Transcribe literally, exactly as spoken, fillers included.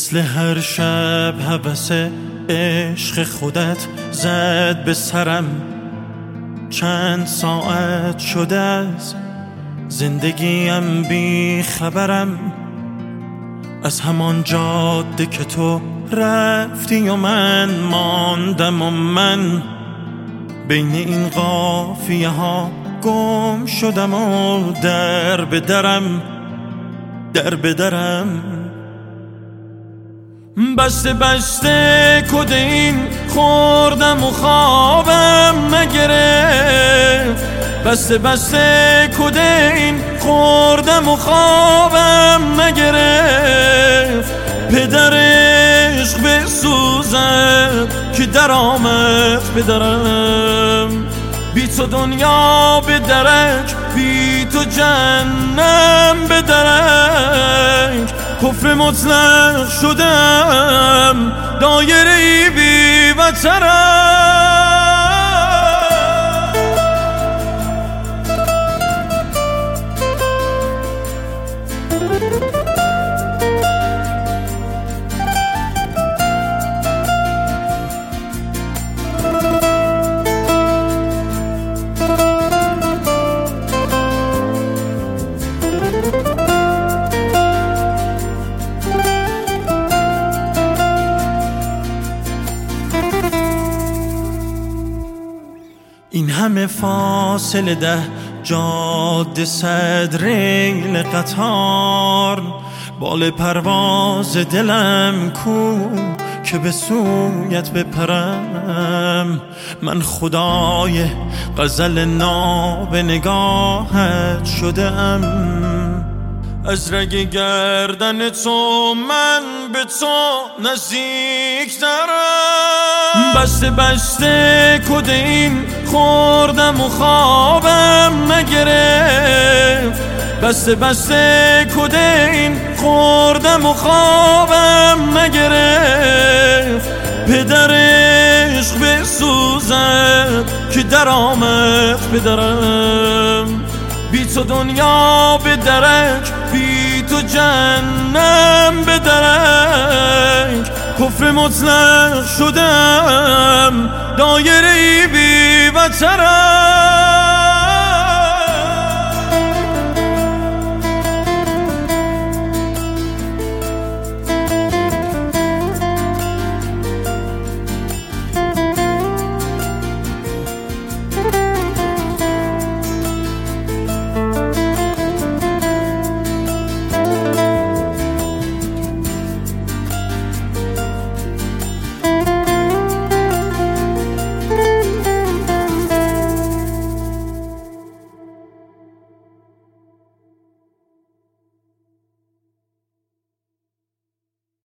مثل هر شب هوس عشق خودت زد به سرم. چند ساعت شده از زندگیم بی خبرم، از همان جاده که تو رفتی و من ماندم و من بین این قافیه ها گم شدم و در به درم در به درم. بسته بسته کد این خوردم و خوابم نگرفت. بسته بسته کد این خوردم و خوابم نگرفت. پدر عشق بسوزد که در آمد پدرم. بی تو دنیا به درک، بی تو جهنم به درک. کفر مطلق شدم، دایره بی وترم. این همه فاصله ده جاده صد ریل قطار، بال پرواز دلم کو که به سویت بپرم. من خدای غزل ناب نگاهت شدم، از رگ گردن تو من به تو نزدیک ترم. بسته بسته کد این خوردم و خوابم نگرفت. بسته بسته کد این خوردم و خوابم نگرفت. پدر عشق بسوزد که در آمد پدرم. بی تو دنیا به درک، بی تو جهنم به درک. کفر مطلق شدم، دایره بی وترم.